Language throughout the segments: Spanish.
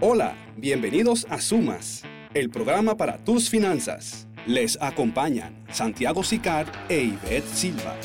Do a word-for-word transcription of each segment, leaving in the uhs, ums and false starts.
Hola, bienvenidos a Sumas, el programa para tus finanzas. Les acompañan Santiago Sicar e Ivette Silva.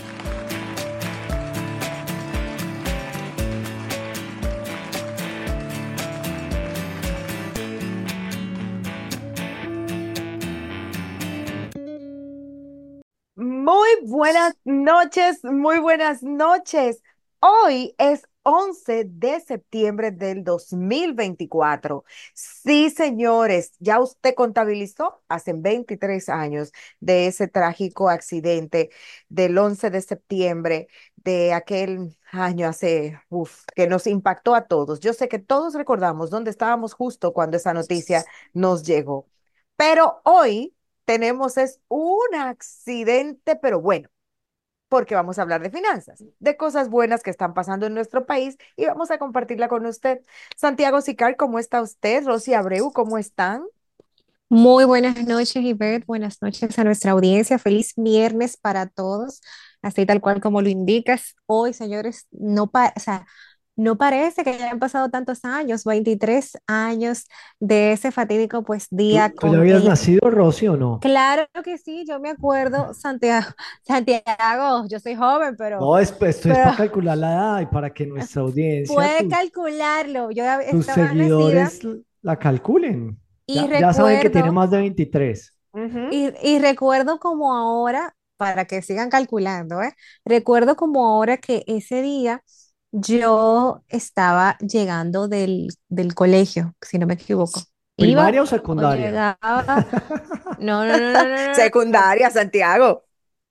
Muy buenas noches, muy buenas noches. Hoy es once de septiembre del dos mil veinticuatro. Sí, señores, ya usted contabilizó hace veintitrés años de ese trágico accidente del once de septiembre de aquel año hace, uf, que nos impactó a todos. Yo sé que todos recordamos dónde estábamos justo cuando esa noticia nos llegó. Pero hoy tenemos es un accidente, pero bueno, porque vamos a hablar de finanzas, de cosas buenas que están pasando en nuestro país y vamos a compartirla con usted. Santiago Sicar, ¿cómo está usted? Rosy Abreu, ¿cómo están? Muy buenas noches, Ivette. Buenas noches a nuestra audiencia. Feliz viernes para todos. Así tal cual como lo indicas. Hoy, señores, no, pa- o sea, no parece que hayan pasado tantos años, veintitrés años de ese fatídico pues día ¿Tú, tú ya con habías el... nacido, Rosy, o no? Claro que sí, yo me acuerdo, Santiago, Santiago, yo soy joven, pero, No, es, pues, esto es pero para calcular la edad y para que nuestra audiencia, puede tus, calcularlo. Yo tus estaba nacida seguidores la calculen. y Ya, ya saben que tiene recuerdo. más de veintitrés. Ujú. Y, y recuerdo como ahora, para que sigan calculando, ¿eh? Recuerdo como ahora que ese día yo estaba llegando del, del colegio, si no me equivoco. Iba ¿Primaria o o secundaria? llegaba. No, no, no, no, no, no, Secundaria, Santiago.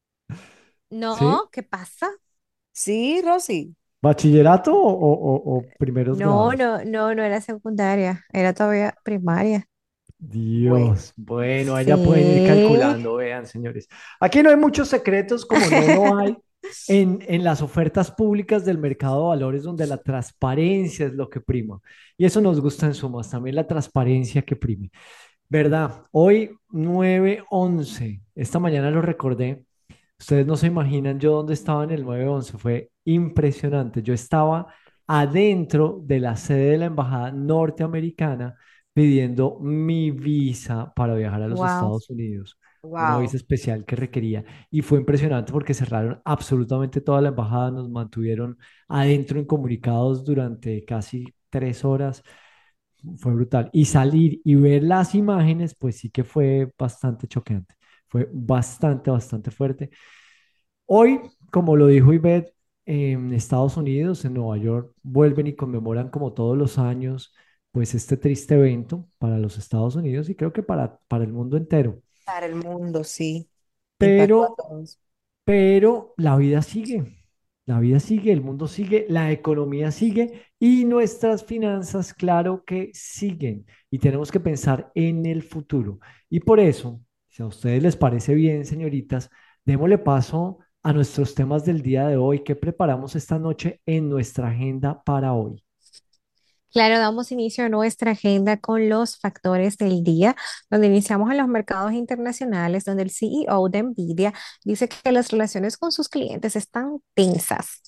no, ¿Sí? no, ¿qué pasa? Sí, Rosy. ¿Bachillerato o, o- o primeros No, grados? no, no, no era secundaria, era todavía primaria. Bueno. Dios, bueno, allá pueden ir Sí. calculando, vean, señores. Aquí no hay muchos secretos, como no lo hay en, en las ofertas públicas del mercado de valores, donde la transparencia es lo que prima. Y eso nos gusta en Sumas, también la transparencia que prime. ¿Verdad? Hoy nueve once, esta mañana lo recordé. Ustedes no se imaginan yo dónde estaba en el nueve once, fue impresionante. Yo estaba adentro de la sede de la embajada norteamericana pidiendo mi visa para viajar a los Wow. Estados Unidos, una Wow. visa especial que requería. Y fue impresionante porque cerraron absolutamente toda la embajada, nos mantuvieron adentro incomunicados durante casi tres horas. Fue brutal. Y salir y ver las imágenes, pues sí que fue bastante choqueante. Fue bastante, bastante fuerte. Hoy, como lo dijo Ivette, en Estados Unidos, en Nueva York, vuelven y conmemoran como todos los años, pues este triste evento para los Estados Unidos y creo que para, para el mundo entero. Para el mundo, sí. Impactó a Pero, todos. pero la vida sigue, la vida sigue, el mundo sigue, la economía sigue y nuestras finanzas, claro que siguen. Y tenemos que pensar en el futuro. Y por eso, si a ustedes les parece bien, señoritas, démosle paso a nuestros temas del día de hoy. ¿Qué preparamos esta noche en nuestra agenda para hoy? Claro, damos inicio a nuestra agenda con los factores del día, donde iniciamos en los mercados internacionales, donde el C E O de Nvidia dice que las relaciones con sus clientes están tensas.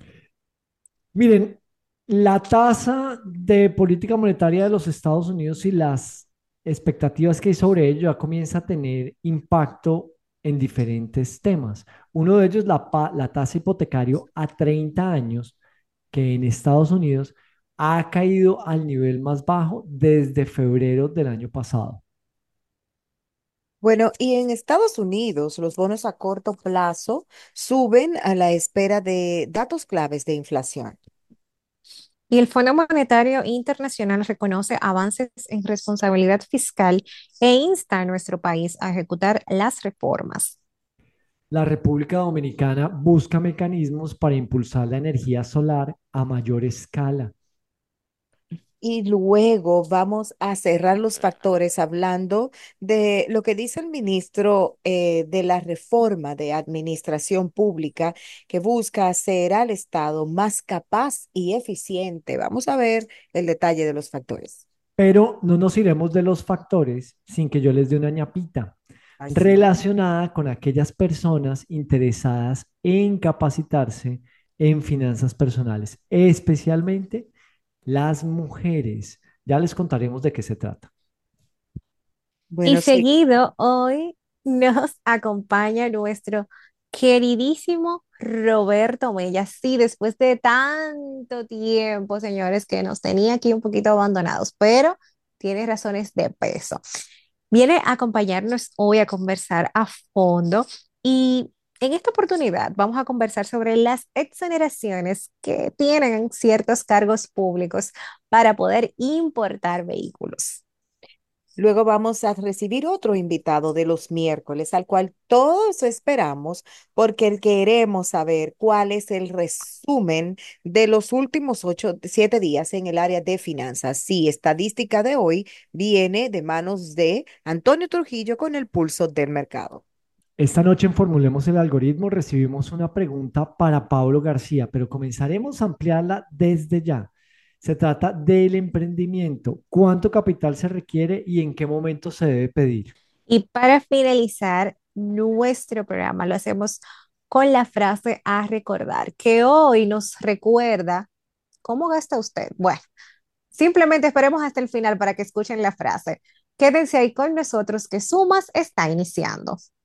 Miren, la tasa de política monetaria de los Estados Unidos y las expectativas que hay sobre ello ya comienza a tener impacto en diferentes temas. Uno de ellos, la, pa- la tasa hipotecario a treinta años, que en Estados Unidos ha caído al nivel más bajo desde febrero del año pasado. Bueno, y en Estados Unidos, los bonos a corto plazo suben a la espera de datos claves de inflación. Y el Fondo Monetario Internacional reconoce avances en responsabilidad fiscal e insta a nuestro país a ejecutar las reformas. La República Dominicana busca mecanismos para impulsar la energía solar a mayor escala. Y luego vamos a cerrar los factores hablando de lo que dice el ministro eh, de la reforma de administración pública que busca hacer al Estado más capaz y eficiente. Vamos a ver el detalle de los factores. Pero no nos iremos de los factores sin que yo les dé una ñapita Así. relacionada con aquellas personas interesadas en capacitarse en finanzas personales, especialmente las mujeres. Ya les contaremos de qué se trata. Y Bueno, sí. seguido, hoy nos acompaña nuestro queridísimo Roberto Mella. Sí, después de tanto tiempo, señores, que nos tenía aquí un poquito abandonados, pero tiene razones de peso. Viene a acompañarnos hoy a conversar a fondo y en esta oportunidad vamos a conversar sobre las exoneraciones que tienen ciertos cargos públicos para poder importar vehículos. Luego vamos a recibir otro invitado de los miércoles, al cual todos esperamos porque queremos saber cuál es el resumen de los últimos ocho, siete días en el área de finanzas. Sí, estadística de hoy viene de manos de Antonio Trujillo con el pulso del mercado. Esta noche en Formulemos el Algoritmo recibimos una pregunta para Pablo García, pero comenzaremos a ampliarla desde ya. Se trata del emprendimiento. ¿Cuánto capital se requiere y en qué momento se debe pedir? Y para finalizar nuestro programa, lo hacemos con la frase a recordar, que hoy nos recuerda cómo gasta usted. Bueno, simplemente esperemos hasta el final para que escuchen la frase. Quédense ahí con nosotros que Sumas está iniciando.